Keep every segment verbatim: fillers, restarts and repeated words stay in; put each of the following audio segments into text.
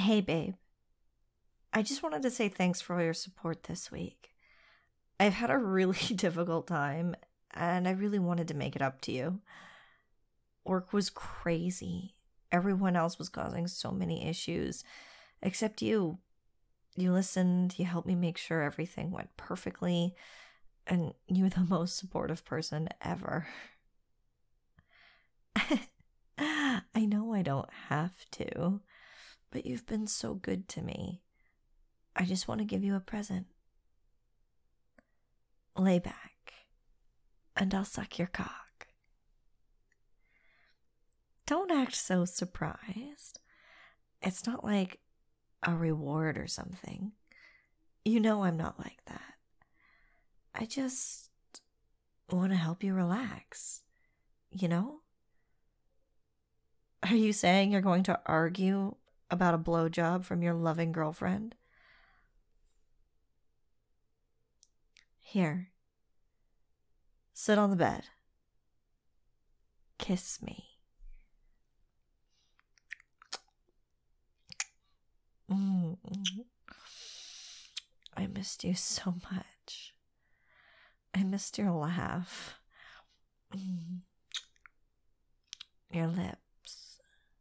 Hey, babe. I just wanted to say thanks for all your support this week. I've had a really difficult time, and I really wanted to make it up to you. Work was crazy. Everyone else was causing so many issues, except you. You listened, you helped me make sure everything went perfectly, and you're the most supportive person ever. I know I don't have to, but you've been so good to me. I just want to give you a present. Lay back, and I'll suck your cock. Don't act so surprised. It's not like a reward or something. You know I'm not like that. I just want to help you relax, you know? Are you saying you're going to argue about a blowjob from your loving girlfriend? Here. Sit on the bed. Kiss me. Mm. I missed you so much. I missed your laugh. Mm. Your lips.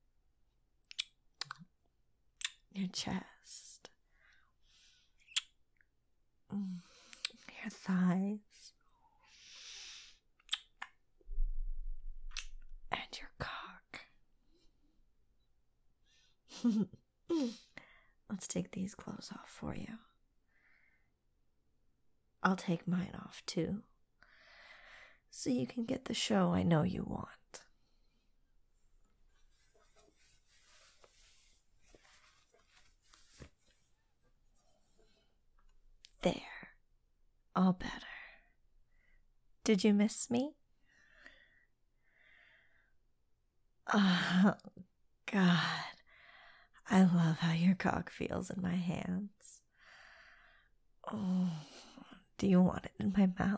Your chest. Mm. Your thighs. And your cock. Let's take these clothes off for you. I'll take mine off too, so you can get the show I know you want. There. All better. Did you miss me? Oh, God. I love how your cock feels in my hands. Oh, do you want it in my mouth?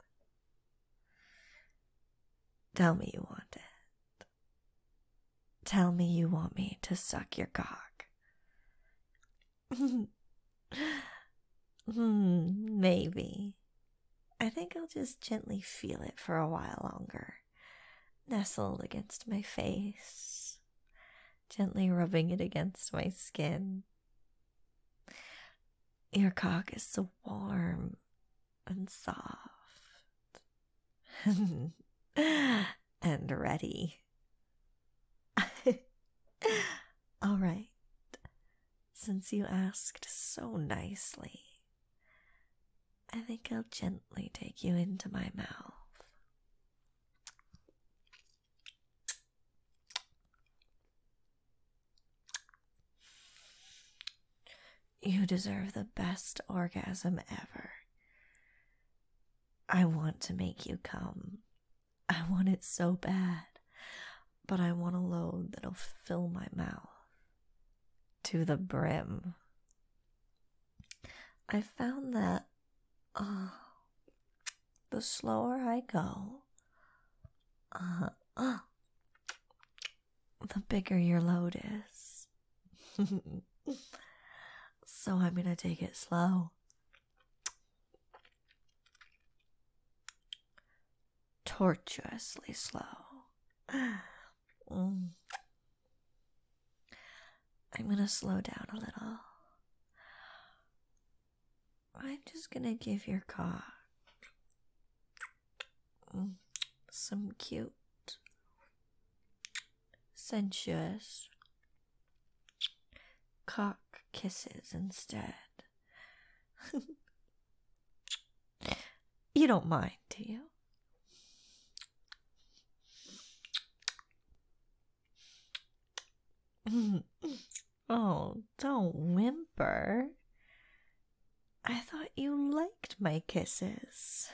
Tell me you want it. Tell me you want me to suck your cock. Hmm, maybe. I think I'll just gently feel it for a while longer, nestled against my face, gently rubbing it against my skin. Your cock is so warm and soft and ready. All right, since you asked so nicely, I think I'll gently take you into my mouth. You deserve the best orgasm ever. I want to make you come. I want it so bad, but I want a load that'll fill my mouth to the brim. I found that uh, the slower I go, uh, uh, the bigger your load is. So I'm gonna take it slow. Tortuously slow. Mm. I'm gonna slow down a little. I'm just gonna give your cock mm, some cute, sensuous cock kisses instead. You don't mind, do you? Oh, don't whimper. I thought you liked my kisses.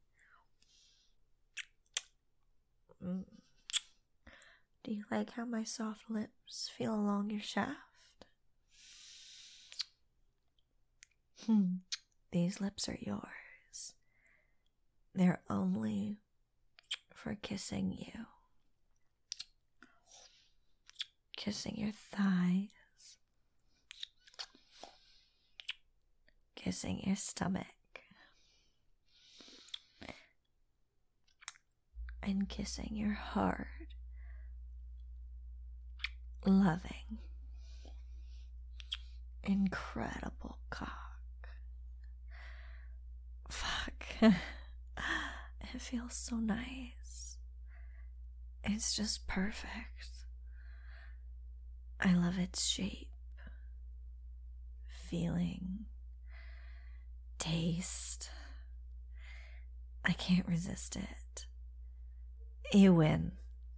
Mm. Do you like how my soft lips feel along your shaft? Hmm. These lips are yours. They're only for kissing you. Kissing your thighs, kissing your stomach, and kissing your hard, loving, incredible cock. Fuck. It feels so nice. It's just perfect. I love its shape, feeling, taste. I can't resist it. You win.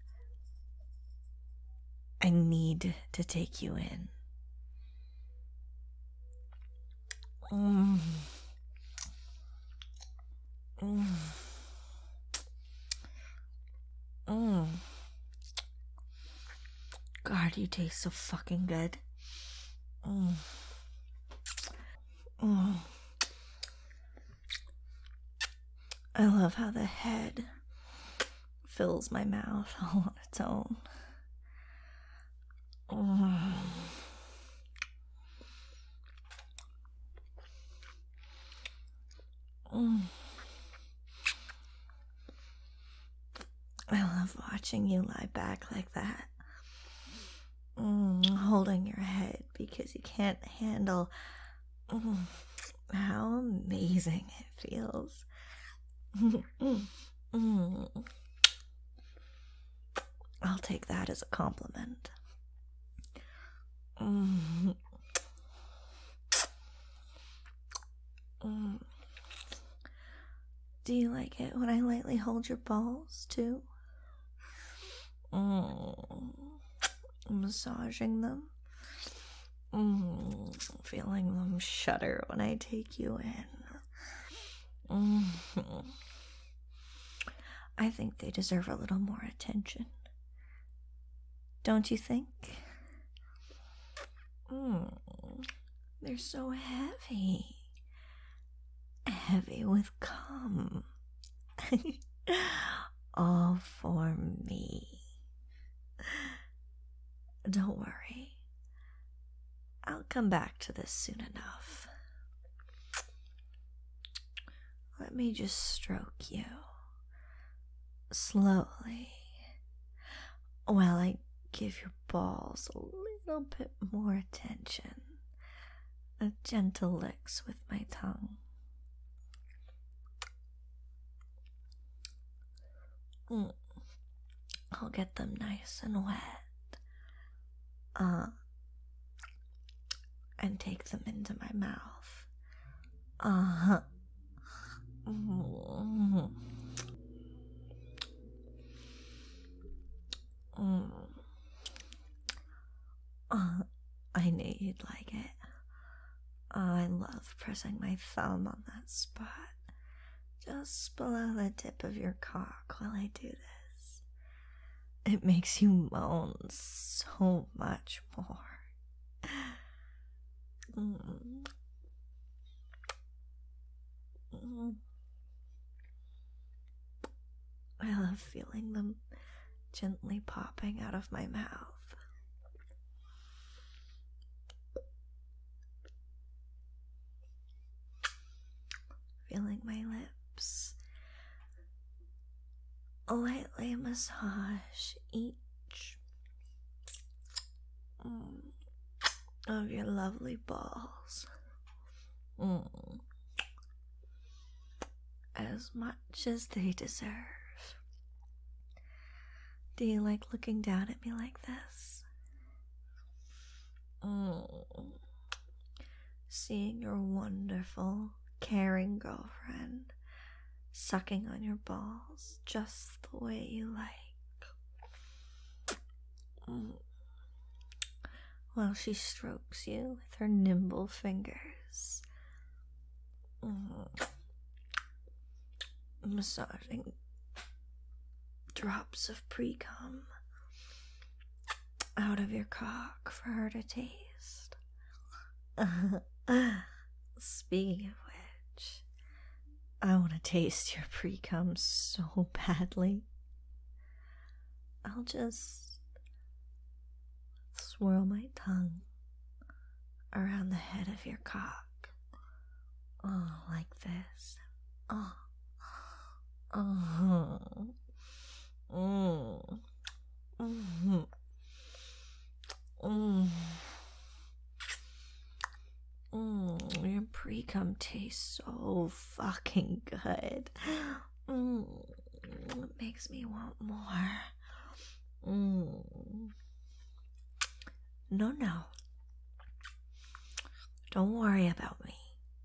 I need to take you in. Mm. Mm. Mm. God, you taste so fucking good. Mm. Mm. I love how the head fills my mouth all on its own. Mm. Mm. I love watching you lie back like that, mm, holding your head because you can't handle mm, how amazing it feels. Mm, mm. I'll take that as a compliment. Mm. Mm. Do you like it when I lightly hold your balls too? Mm. Massaging them. Mm. Feeling them shudder when I take you in. Mm. I think they deserve a little more attention. Don't you think? Mm. They're so heavy. Heavy with cum. All for me. Don't worry. I'll come back to this soon enough. Let me just stroke you. Slowly. While I give your balls a little bit more attention. A gentle licks with my tongue. Mm. I'll get them nice and wet. Uh, and take them into my mouth. Uh-huh. Mm-hmm. Mm. Uh, I knew you'd like it. I love pressing my thumb on that spot, just below the tip of your cock while I do this. It makes you moan so much more. Mm. Mm. I love feeling them gently popping out of my mouth. Feeling my lips lightly massage each mm, of your lovely balls. Mm. As much as they deserve. Do you like looking down at me like this? Mm. Seeing your wonderful, caring girlfriend sucking on your balls just the way you like. Mm. While she strokes you with her nimble fingers. Mm. Massaging drops of pre-cum out of your cock for her to taste. Speaking of which, I want to taste your pre-cum so badly. I'll just swirl my tongue around the head of your cock. Oh, like this. Oh. Oh. Mm. Mm. Mm. Mm. Your pre-cum tastes so fucking good. Mm. It makes me want more. Mm. No, no. Don't worry about me.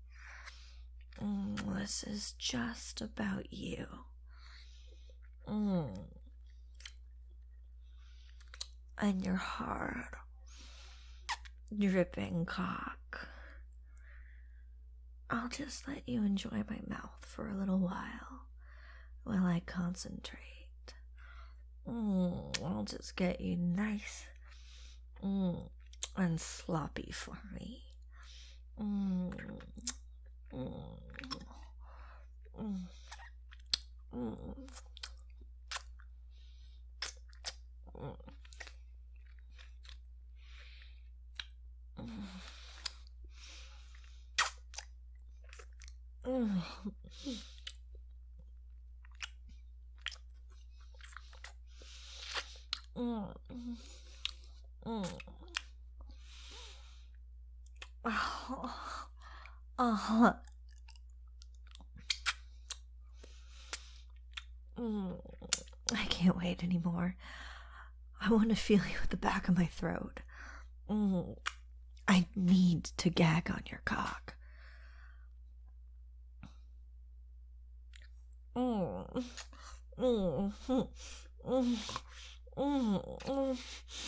Mm, this is just about you. Mm. And your hard, dripping cock. I'll just let you enjoy my mouth for a little while while I concentrate. Mm, I'll just get you nice mm, and sloppy for me. Mm, mm, mm, mm, mm, mm, mm, mm. Oh, oh. Mm. I can't wait anymore. I want to feel you at the back of my throat. Mm. I need to gag on your cock. Mm. Mm. Mm. Mm. Mm.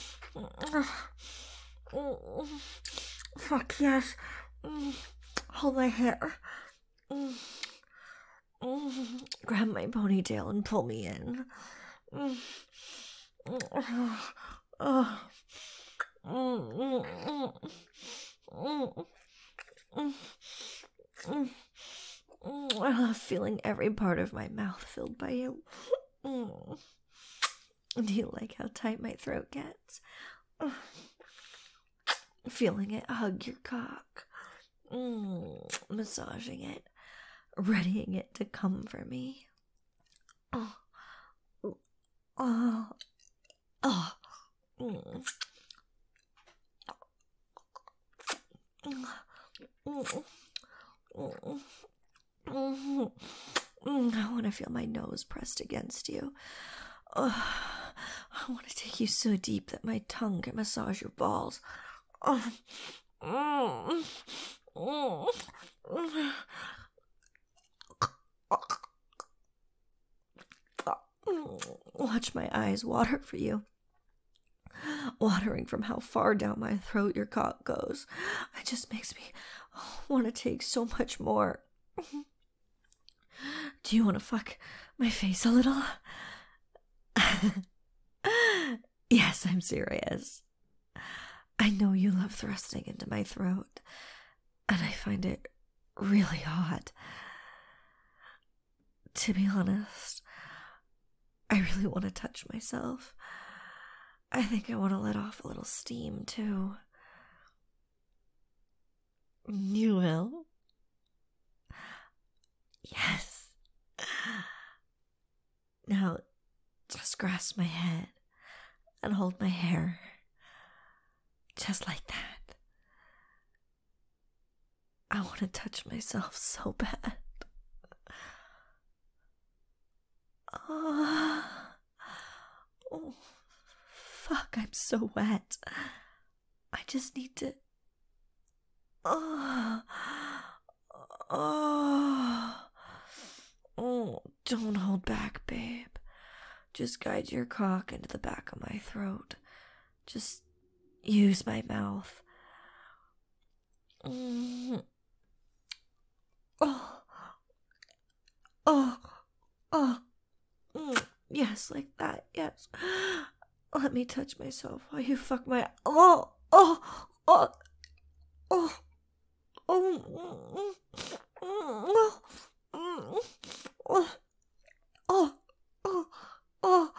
Mm. Fuck yes. Mm. Hold my hair. Mm. Mm. Grab my ponytail and pull me in. Mm. Mm. Oh. Mm. Mm. Mm. Mm. Mm. Mm. I love feeling every part of my mouth filled by you. Mm. Do you like how tight my throat gets? Mm. Feeling it hug your cock. Mm. Massaging it. Readying it to come for me. Oh. Oh. Oh. Mm. Mm. Mm. Mm. Mm. Mm. I want to feel my nose pressed against you. Oh. I want to take you so deep that my tongue can massage your balls. Oh. Mm. Mm. Mm. Watch my eyes water for you. Watering from how far down my throat your cock goes. It just makes me oh, want to take so much more. Do you want to fuck my face a little? Yes, I'm serious. I know you love thrusting into my throat, and I find it really hot. To be honest, I really want to touch myself. I think I want to let off a little steam, too. You will? Yes. Now, just grasp my head and hold my hair. Just like that. I want to touch myself so bad. Oh, oh, fuck, I'm so wet. I just need to... Oh, oh, oh, don't hold back, babe. Just guide your cock into the back of my throat. Just use my mouth. Mm. Oh, oh, oh. Mm. Yes, like that, yes. Let me touch myself while you fuck my... Oh, oh, oh, oh, oh, oh, oh, oh, oh, oh, oh,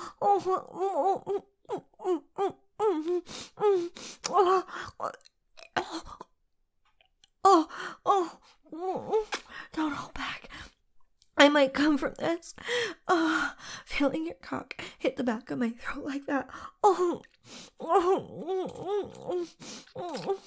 Oh, oh, oh, don't hold back. I might come from this. Oh, feeling your cock hit the back of my throat like that. Oh, oh, oh,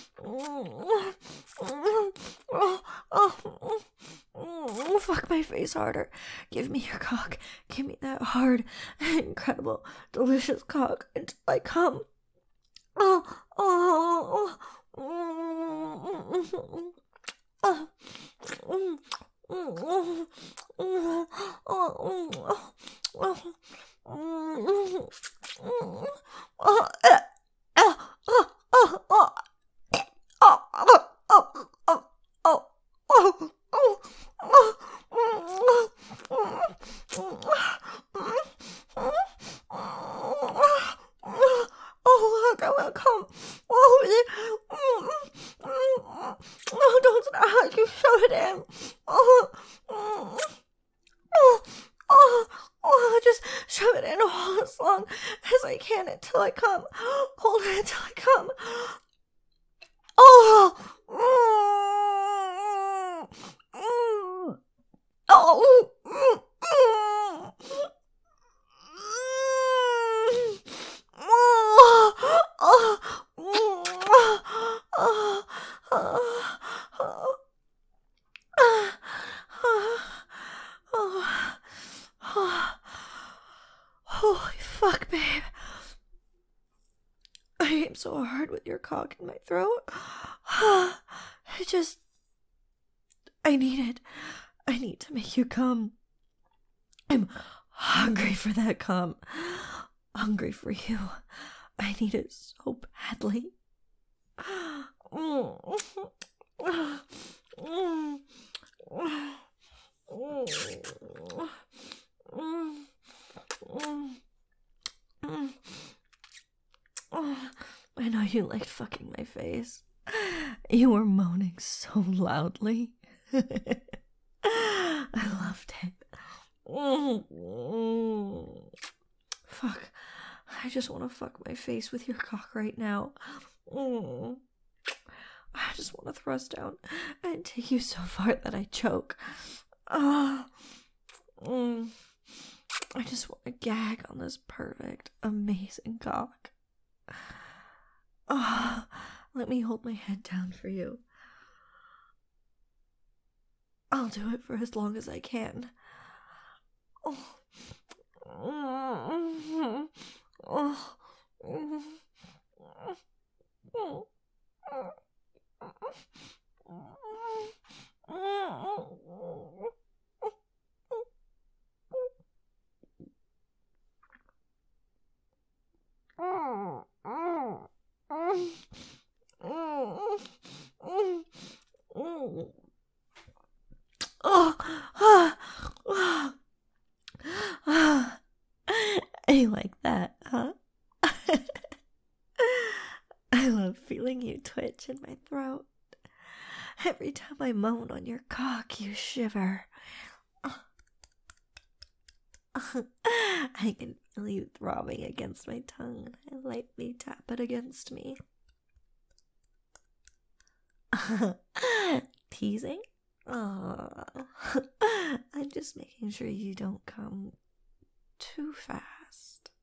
oh, oh, fuck my face harder. Give me your cock. Give me that hard, incredible, delicious cock until I come. Oh, oh, oh, oh, oh. Oh, come. Oh, don't stop. You shove it in. Oh, oh, oh, oh, oh, just shove it in all as long as I can until I come. Hold it until I come. Oh, mm, mm, oh, mm, mm, oh, oh, oh, oh, oh. Oh, oh, holy fuck, babe. I aim so hard with your cock in my throat. I just... I need it. I need to make you come. I'm hungry for that cum. Hungry for you. I need it so badly. Mm. Mm. I know you liked fucking my face. You were moaning so loudly. I loved it. Fuck. I just want to fuck my face with your cock right now. I just want to thrust down and take you so far that I choke. Oh, mm. I just want to gag on this perfect, amazing cock. Oh, let me hold my head down for you. I'll do it for as long as I can. Oh. Oh. Oh. Oh. You like that, huh? I love feeling you twitch in my throat. Every time I moan on your cock, you shiver. I can feel you throbbing against my tongue, and I lightly tap it against me. Teasing? Oh, I'm just making sure you don't come too fast.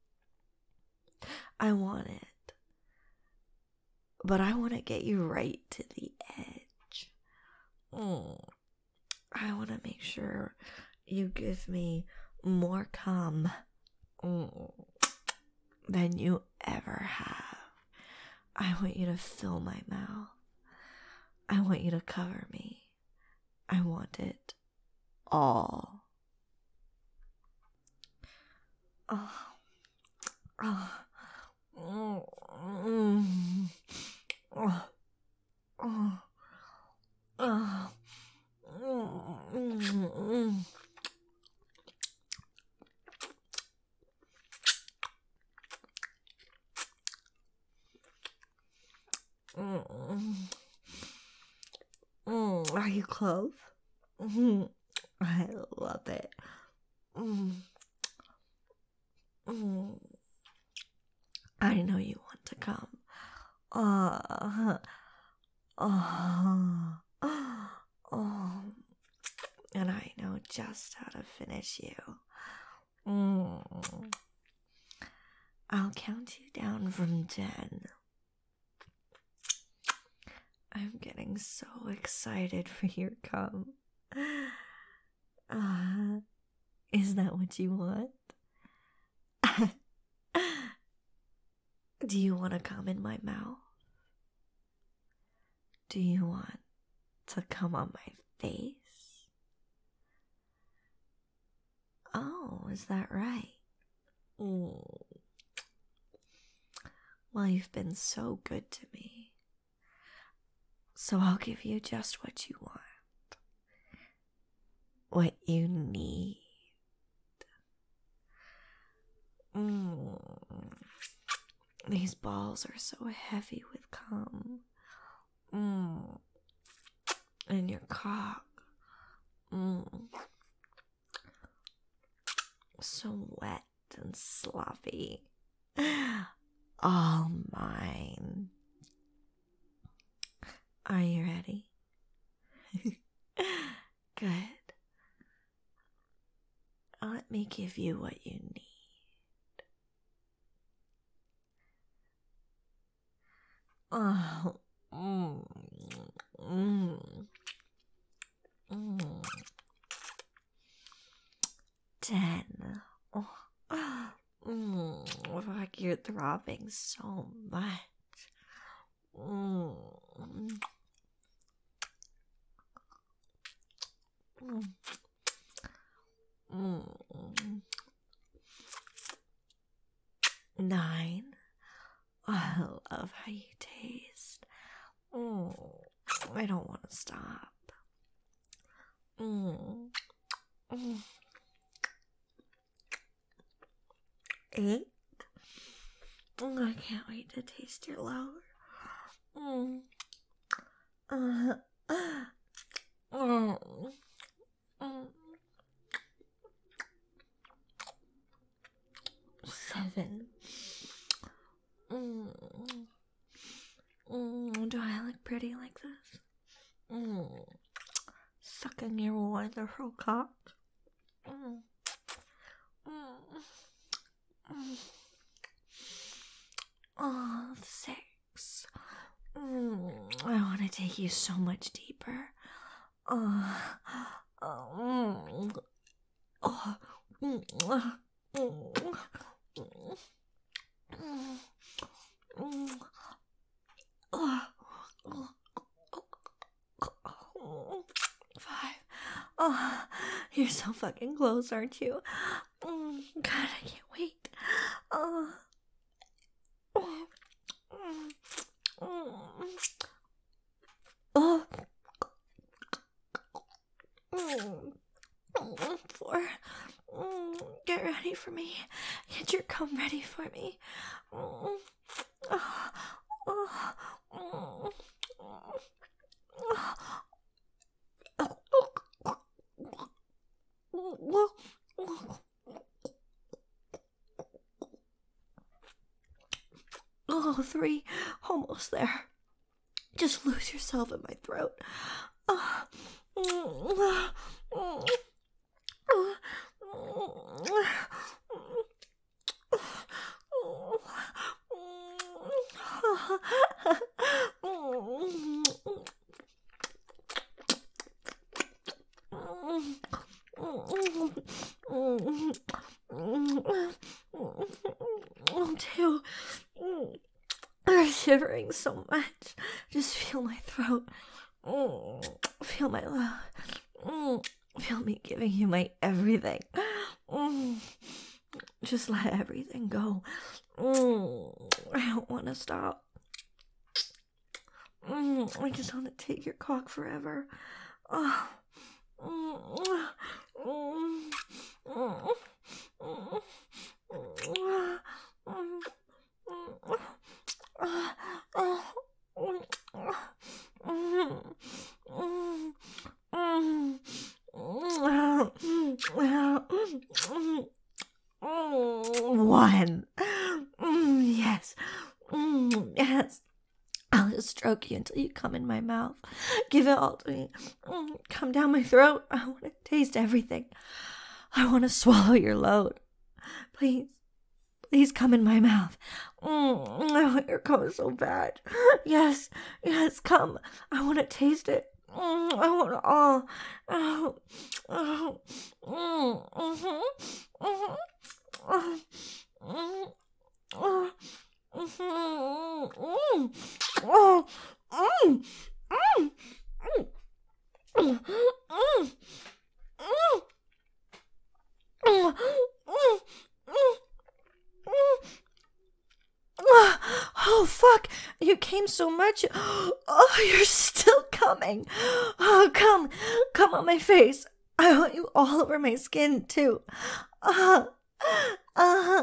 I want it, but I want to get you right to the edge. Mm. I want to make sure you give me more cum mm, than you ever have. I want you to fill my mouth. I want you to cover me. I want it all. Oh. Oh. Mm. Mm. Oh. Oh. Oh. Mm. Mm. Mm. Mm. Are you close? Mm. I love it. Mm. Mm. I know you want to come. Uh, oh, oh, and I know just how to finish you. Mm. I'll count you down from ten. I'm getting so excited for your cum. Uh, is that what you want? Do you want to come in my mouth? Do you want to come on my face? Oh, is that right? Mm. Well, you've been so good to me. So I'll give you just what you want. What you need. Mm. These balls are so heavy with cum. Mm. And your cock. Mm. So wet and sloppy. All mine. Are you ready? Good. Let me give you what you need. Oh, mm, mm, mm. Ten. Oh, mm, like you're throbbing so much. Mm. Mm. Mm. Nine. Oh, I love how you taste. Mm. I don't want to stop. Mm. Mm. Eight. Oh, I can't wait to taste your lower. Mm. Uh, uh, mm. Mm. Seven. Mm. Mm. Do I look pretty like this? Mm. Sucking your wonderful cock. Mm. Mm. Mm. Oh, six. Mm. I want to take you so much deeper. Oh. Oh. Oh. Mm. Mm. Mm. Oh. Five. Oh, you're so fucking close, aren't you? Mm. God, I can't wait. Oh. Oh. Mm. Oh. Mm. Four. Mm. Get ready for me. Get your cum ready for me. Mm. Oh. Oh. Mm. Oh, three. Almost there. Just lose yourself in my throat. Oh. Two. I'm shivering so much. Just feel my throat. Mm. Feel my love. Mm. Feel me giving you my everything. Mm. Just let everything go. Mm. I don't want to stop. Mm. I just want to take your cock forever. Oh. Mm. Mm. Mm. Mm. Mm. one. Mm, yes. Mm, yes. I'll just stroke you until you come in my mouth. Give it all to me. Mm, come down my throat. I want to taste everything. I want to swallow your load. Please. Please come in my mouth. Mm, I want your cum so bad. Yes. Yes, come. I want to taste it. Mm, I want it all. Oh. Oh. Mm, mm-hmm. Mm-hmm. Oh. Mm, oh. Mm-hmm. Mm, oh. Mm, mm, mm, mm, mm, mm, mm, mm, mm. Oh, fuck. You came so much. Oh, you're still coming. Oh, come. Come on my face. I want you all over my skin, too. Uh, uh,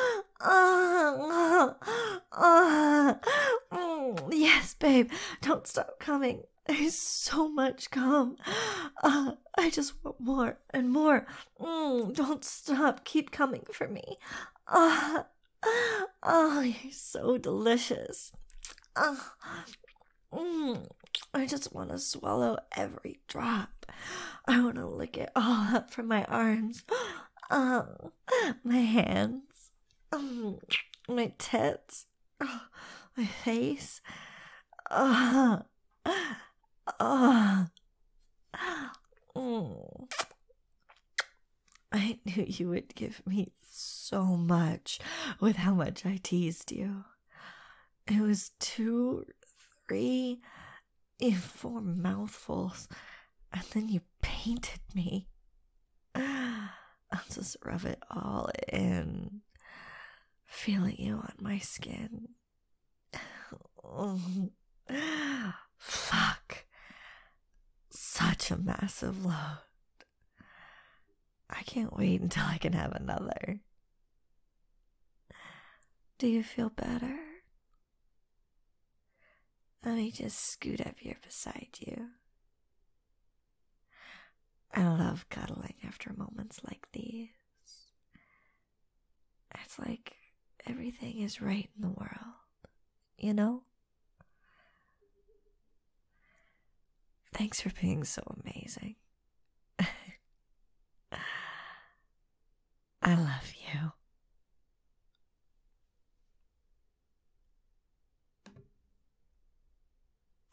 uh, uh, uh, yes, babe. Don't stop coming. There's so much cum. Uh, I just want more and more. Mm, don't stop. Keep coming for me. Uh, oh, you're so delicious. Oh, mm, I just want to swallow every drop. I want to lick it all up from my arms. Oh, my hands. Oh, my tits. Oh, my face. Oh, oh. Mm. I knew you would give me so much with how much I teased you. It was two, three, even four mouthfuls, and then you painted me. I'll just rub it all in, feeling you on my skin. Fuck. Such a massive load. I can't wait until I can have another. Do you feel better? Let me just scoot up here beside you. I love cuddling after moments like these. It's like everything is right in the world, you know? Thanks for being so amazing. I love you.